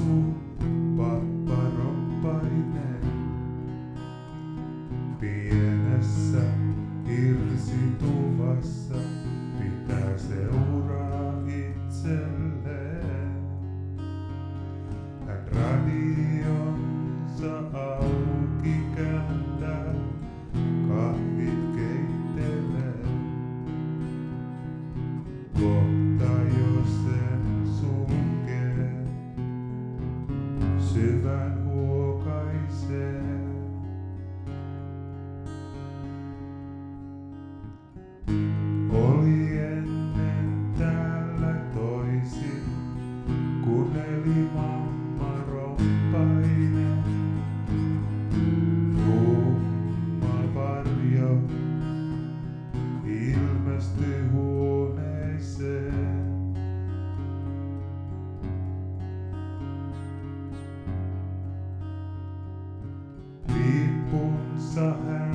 asuu papparoppainen pienessä hirsituvassa, pitää seuraa itselleen. Hän radionsa auki kääntää, kahvit keittelee. Kohta jos sen sulkee, syvän huokaisee. Oli ennen täällä toisin, kun eli mamma roppainen. Tumma varjo ilmestyi huoneeseen. Piippunsa hän